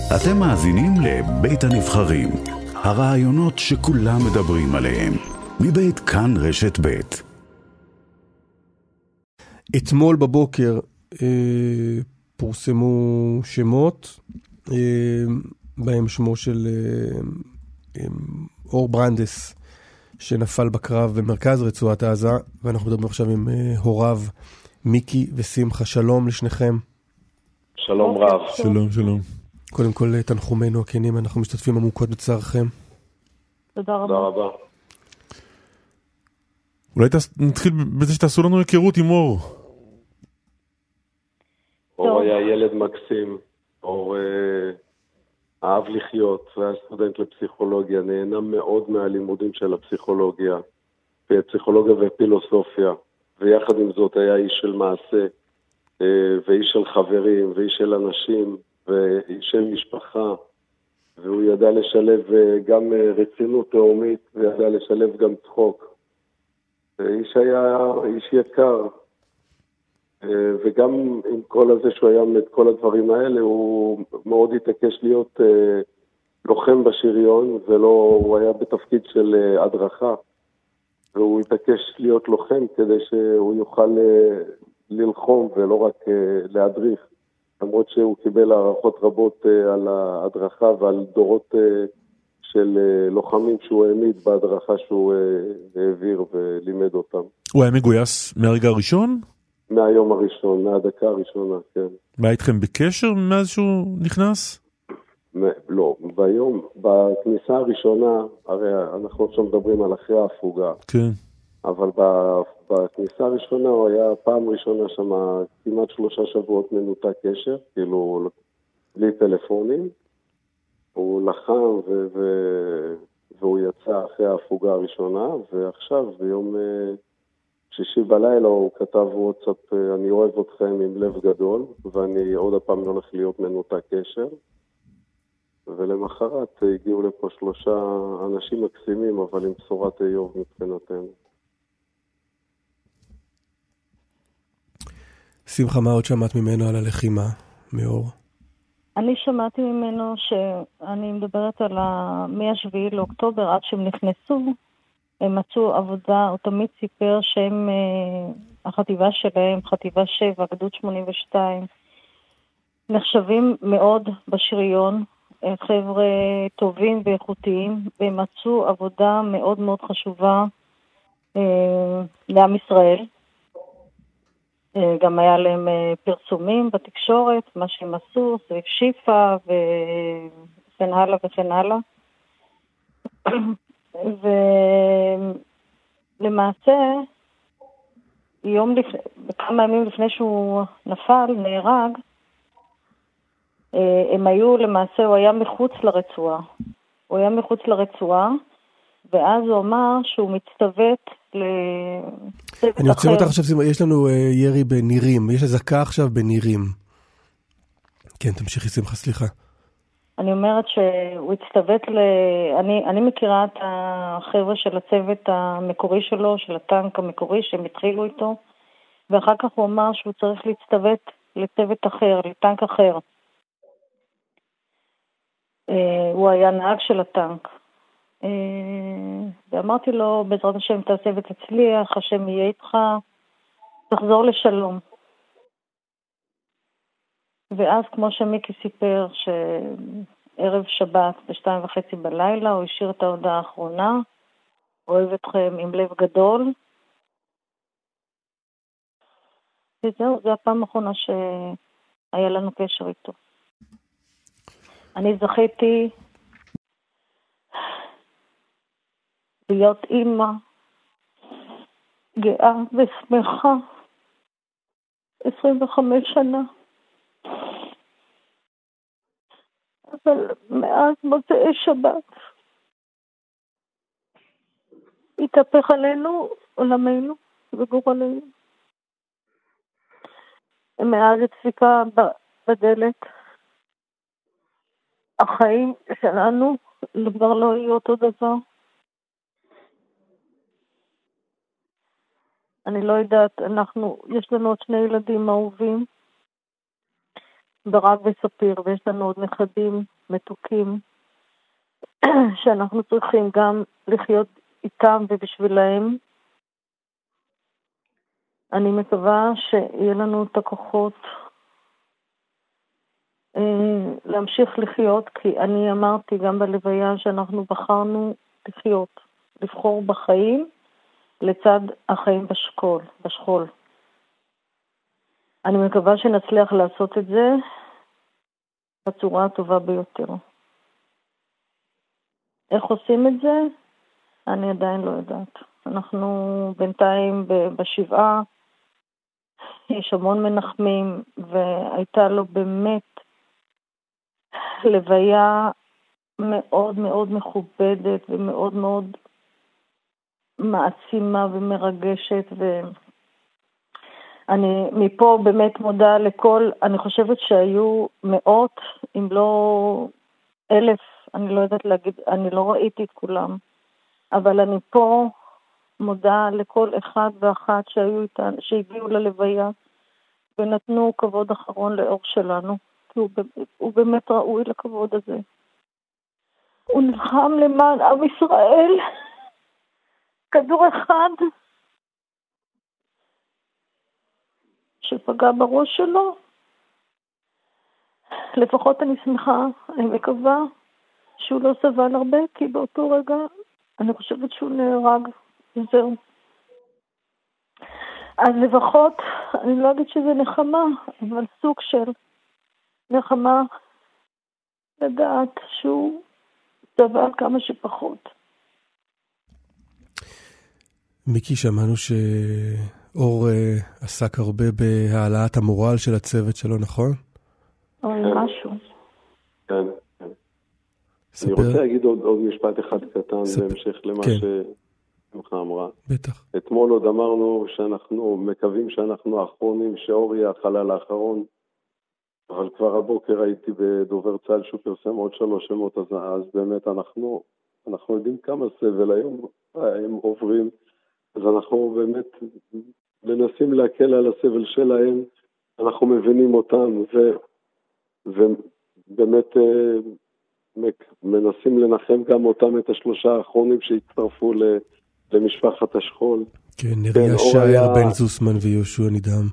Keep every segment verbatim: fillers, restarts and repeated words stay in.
אתם מאזינים לבית הנבחרים, הרעיונות שכולם מדברים עליהם, מבית כאן רשת בית. אתמול בבוקר אה, פורסמו שמות, אה, בהם שמו של אה, אה, אור ברנדס, שנפל בקרב במרכז רצועת עזה, ואנחנו מדברים עכשיו עם אה, הוריו מיקי ושמחה. שלום לשניכם. שלום רב. שלום, שלום. קודם כל תנחומינו הכנים, אנחנו משתתפים עמוקות בצערכם. תודה רבה. תודה רבה. אולי נתחיל בזה שתעשו לנו היכרות עם אור. אור היה ילד מקסים, אור אה, אהב לחיות, והיה סטודנט לפסיכולוגיה, נהנה מאוד מהלימודים של הפסיכולוגיה, פסיכולוגיה ופילוסופיה, ויחד עם זאת היה איש של מעשה, אה, ואיש של חברים, ואיש של אנשים, ואיש של משפחה, והוא ידע לשלב אה, גם אה, רצינות תאומית, וידע לשלב גם צחוק. איש היה איש יקר, וגם עם כל הזה שהוא היה את כל הדברים האלה, הוא מאוד התעקש להיות לוחם בשריון, ולא, הוא היה בתפקיד של הדרכה, והוא התעקש להיות לוחם כדי שהוא יוכל ללחום ולא רק להדריך, למרות שהוא קיבל הערכות רבות על ההדרכה ועל דורות של לוחמים שהוא העמיד בהדרכה שהוא העביר ולימד אותם. הוא היה מגויס מהרגע הראשון? מהיום הראשון, מהדקה הראשונה, כן. מה איתכם בקשר מאז שהוא נכנס? לא, ביום, בכניסה הראשונה, הרי אנחנו עכשיו מדברים על אחרי ההפוגה. כן. אבל בכניסה הראשונה הוא היה פעם ראשונה שם כמעט שלושה שבועות מנותק קשר, כאילו בלי טלפונים. הוא לחם ו- ו- והוא יצא אחרי ההפוגה הראשונה, ועכשיו ביום שישי בלילה הוא כתב וואטסאפ, אני אוהב אתכם עם לב גדול, ואני עוד הפעם הולך להיות מנותק קשר. ולמחרת הגיעו לפה שלושה אנשים מקסימים, אבל עם בשורת איוב מבחינתנו. שמחה, מה עוד שמעת ממנו על הלחימה, מאור? אני שמעתי ממנו שאני מדברת על מ-השביעי לאוקטובר, עד שהם נכנסו, הם מצאו עבודה, הוא תמיד סיפר שהם, החטיבה שלהם, חטיבה שבע, גדוד שמונים ושתיים, נחשבים מאוד בשריון, חבר'ה טובים ואיכותיים, והם מצאו עבודה מאוד מאוד חשובה אה, לעם ישראל. אה, גם היה להם אה, פרסומים בתקשורת, מה שהם עשו, סביב שיפה וכן הלאה וכן הלאה. ולמעשה, יום לפני, כמה ימים לפני שהוא נפל, נהרג, הם היו, למעשה, הוא היה מחוץ לרצועה. הוא היה מחוץ לרצועה, ואז הוא אמר שהוא מצטוות לצוות אחר. אני עוצר אותך עכשיו, יש לנו ירי בנירים, יש אזעקה עכשיו בנירים. כן, תמשיכי שמחה, סליחה. אני אומרת שהוא הצטוות ל... אני, אני מכירה את החבר'ה של הצוות המקורי שלו, של הטנק המקורי, שהם התחילו איתו, ואחר כך הוא אמר שהוא צריך להצטוות לצוות אחר, לטנק אחר. הוא היה נהג של הטנק. ואמרתי לו, בעזרת השם תעשה ותצליח, השם יהיה איתך, תחזור לשלום. ואז כמו שמיקי סיפר, שערב שבת בשתיים וחצי בלילה, הוא השאיר את ההודעה האחרונה, אוהב אתכם עם לב גדול. וזהו, זו הפעם האחרונה שהיה לנו קשר איתו. אני זכיתי להיות אימא גאה ושמחה עשרים וחמש שנה. אבל מאז מוצאי שבת התהפך עלינו עולמנו וגורלנו. מאז הדפיקה בדלת, החיים שלנו כבר לא יהיו אותו דבר. אני לא יודעת, אנחנו, יש לנו עוד שני ילדים אהובים, ברק וספיר, ויש לנו עוד נכדים מתוקים, שאנחנו צריכים גם לחיות איתם ובשבילהם. אני מקווה שיהיה לנו את הכוחות אה, להמשיך לחיות, כי אני אמרתי גם בלוויה שאנחנו בחרנו לחיות, לבחור בחיים לצד החיים בשכול, בשכול. אני מקווה שנצליח לעשות את זה בצורה הטובה ביותר. איך עושים את זה? אני עדיין לא יודעת. אנחנו בינתיים בשבעה, יש המון מנחמים, והייתה לו באמת לוויה מאוד מאוד מכובדת ומאוד מאוד מעצימה ומרגשת, ואני מפה באמת מודה לכל, אני חושבת שהיו מאות, אם לא אלף, אני לא יודעת להגיד, אני לא ראיתי את כולם, אבל אני פה מודה לכל אחד ואחת שהיו איתנו, שהגיעו ללוויה ונתנו כבוד אחרון לאור שלנו, כי הוא, הוא באמת ראוי לכבוד הזה. הוא נלחם למען עם ישראל, כדור אחד שפגע בראש שלו. לפחות אני שמחה, אני מקווה שהוא לא סבל הרבה, כי באותו רגע אני חושבת שהוא נהרג, וזהו. אז לפחות, אני לא אגיד שזה נחמה, אבל סוג של נחמה לדעת שהוא סבל כמה שפחות. מיקי, שמענו שאור uh, עסק הרבה בהעלאת המורל של הצוות שלו, נכון? או משהו. כן, כן. ספר... אני רוצה להגיד עוד, עוד משפט אחד קטן, ספר... בהמשך למה כן. שמך אמרה. בטח. אתמול עוד אמרנו שאנחנו מקווים שאנחנו האחרונים, שאור יהיה החלל האחרון, אבל כבר הבוקר הייתי בדובר צה"ל שהוא פרסם עוד שלוש שמות, אז, אז באמת אנחנו, אנחנו יודעים כמה סבל היום הם עוברים, אז אנחנו באמת מנסים להקל על הסבל שלהם, אנחנו מבינים אותם, ו, ובאמת מנסים לנחם גם אותם, את השלושה האחרונים שהצטרפו למשפחת השכול. כן, נריה שייר, בן זוסמן ויהושע נידם.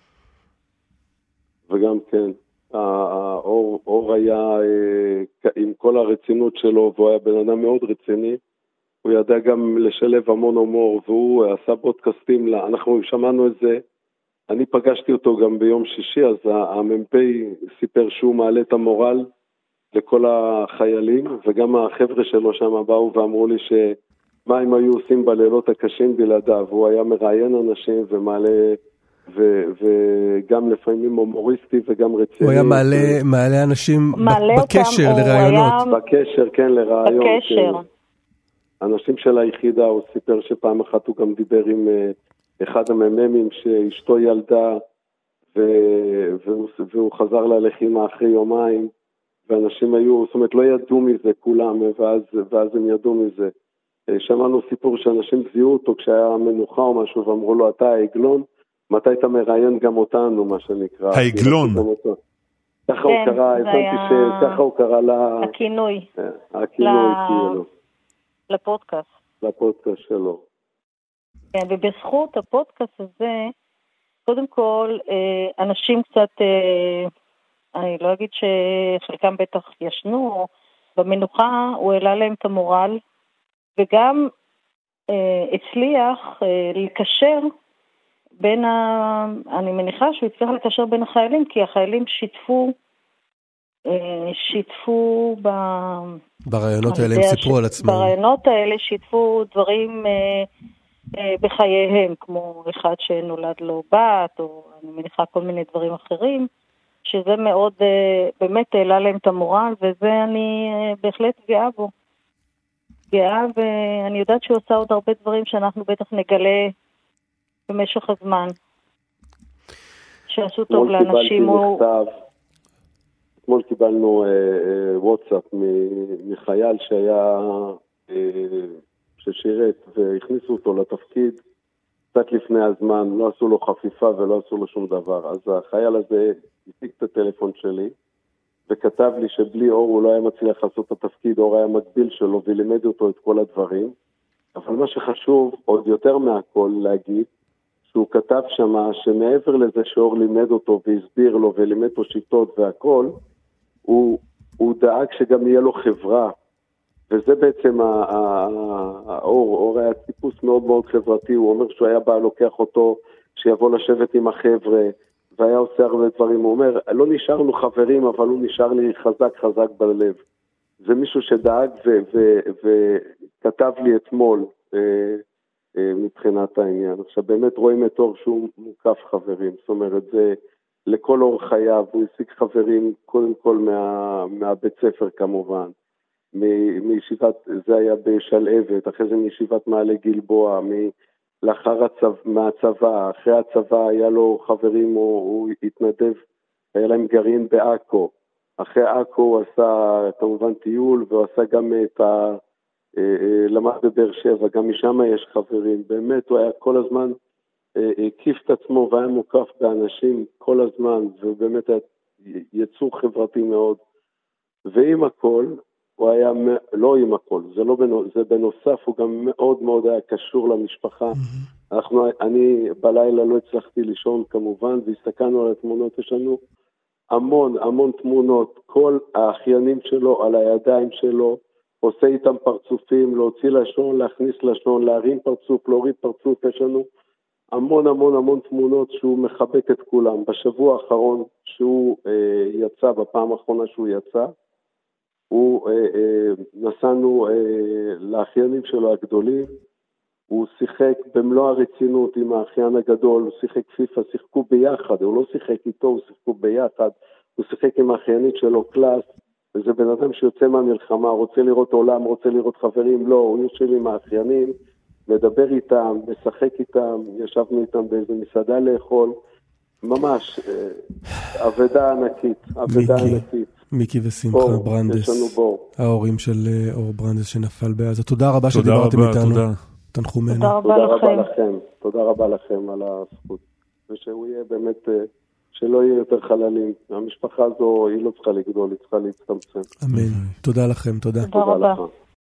וגם כן, האור, אור היה עם כל הרצינות שלו, והוא היה בן אדם מאוד רציני, הוא ידע גם לשלב המון הומור, והוא עשה פודקאסטים, אנחנו שמענו את זה, אני פגשתי אותו גם ביום שישי, אז המ"פ סיפר שהוא מעלה את המורל לכל החיילים, וגם החבר'ה שלו שם באו ואמרו לי שמה הם היו עושים בלילות הקשים בלעדיו, הוא היה מראיין אנשים ומעלה, ו- וגם לפעמים הומוריסטי וגם רציני. הוא היה מעלה, מעלה אנשים מעלה בקשר אותם, לרעיונות. היה... בקשר, כן, לרעיון. בקשר. כן. אנשים של היחידה, הוא סיפר שפעם אחת הוא גם דיבר עם uh, אחד המממים שאשתו ילדה, ו- והוא, והוא חזר ללחימה אחרי יומיים, ואנשים היו, זאת אומרת, לא ידעו מזה כולם, ואז, ואז הם ידעו מזה. שמענו סיפור שאנשים זיהו אותו כשהיה מנוחה או משהו, ואמרו לו, אתה העגלון, מתי אתה מראיין גם אותנו, מה שנקרא. העגלון. ככה הוא קרא, הבנתי שככה הוא קרא לה... הכינוי. הכינוי, כאילו. לפודקאסט. לפודקאסט שלו. כן, ובזכות הפודקאסט הזה, קודם כל, אנשים קצת, אני לא אגיד שחלקם בטח ישנו, במנוחה הוא העלה להם את המורל, וגם הצליח לקשר בין ה... אני מניחה שהוא הצליח לקשר בין החיילים, כי החיילים שיתפו, שיתפו ב... ברעיונות האלה הם סיפרו על עצמם. ברעיונות האלה שיתפו דברים בחייהם, כמו אחד שנולד לו בת, או אני מניחה כל מיני דברים אחרים, שזה מאוד, באמת העלה להם את המורל, וזה אני בהחלט גאה בו. גאה, ואני יודעת שהוא עושה עוד הרבה דברים שאנחנו בטח נגלה במשך הזמן. שעשו טוב לאנשים. אתמול קיבלנו וואטסאפ מחייל שהיה, ששירת, והכניסו אותו לתפקיד קצת לפני הזמן, לא עשו לו חפיפה ולא עשו לו שום דבר. אז החייל הזה השיג את הטלפון שלי, וכתב לי שבלי אור הוא לא היה מצליח לעשות את התפקיד, אור היה מקביל שלו ולימד אותו את כל הדברים. אבל מה שחשוב עוד יותר מהכל להגיד, שהוא כתב שמה שמעבר לזה שאור לימד אותו והסביר לו ולימד לו שיטות והכל, הוא, הוא דאג שגם יהיה לו חברה. וזה בעצם האור, אור היה טיפוס מאוד מאוד חברתי, הוא אומר שהוא היה בא לוקח אותו, שיבוא לשבת עם החבר'ה, והיה עושה הרבה דברים. הוא אומר, לא נשארנו חברים, אבל הוא נשאר לי חזק חזק בלב. זה מישהו שדאג וכתב לי אתמול אה, אה, מבחינת העניין. עכשיו באמת רואים את אור שהוא מוקף חברים, זאת אומרת, זה לכל אור חייו, הוא השיג חברים קודם כל מה, מהבית ספר כמובן, מישיבת, זה היה בשלהבת, אחרי זה מישיבת מעלה גלבוע, מ... לאחר הצבא, מהצבא, אחרי הצבא היה לו חברים, הוא, הוא התנדב, היה להם גרעין בעכו, אחרי עכו הוא עשה כמובן טיול, והוא עשה גם את ה... למד בבאר שבע, גם משם יש חברים, באמת הוא היה כל הזמן, הקיף את עצמו והיה מוקף באנשים כל הזמן, ובאמת היה יצור חברתי מאוד, ועם הכל, הוא היה, לא עם הכל, זה לא בנוסף, זה בנוסף, הוא גם מאוד מאוד היה קשור למשפחה. Mm-hmm. אנחנו, אני בלילה לא הצלחתי לישון כמובן, והסתכלנו על התמונות, יש לנו המון, המון תמונות, כל האחיינים שלו על הידיים שלו, עושה איתם פרצופים, להוציא לשון, להכניס לשון, להרים פרצוף, להוריד פרצוף, יש לנו המון המון המון תמונות שהוא מחבק את כולם. בשבוע האחרון שהוא אה, יצא, בפעם האחרונה שהוא יצא, הוא, אה, אה, נסענו אה, לאחיינים שלו הגדולים, הוא שיחק במלוא הרצינות עם האחיין הגדול, הוא שיחק פיפה, שיחקו ביחד, הוא לא שיחק איתו, הוא שיחקו ביחד, הוא שיחק עם האחיינית שלו קלאס, וזה בן אדם שיוצא מהמלחמה, רוצה לראות עולם, רוצה לראות חברים, לא, הוא יושב עם האחיינים, מדבר איתם, משחק איתם, ישבנו איתם באיזה מסעדה לאכול, ממש, עבודה ענקית, עבודה ענקית. מיקי ושמחה ברנדס, ההורים של אור ברנדס שנפל בעזה. תודה רבה שדיברתם איתנו. תנחומנו. תודה רבה לכם. תודה רבה לכם על הזכות. ושהוא יהיה באמת, שלא יהיה יותר חללים. המשפחה הזו היא לא צריכה לגדול, היא צריכה להצטמצם. אמן. תודה לכם, תודה. תודה רבה.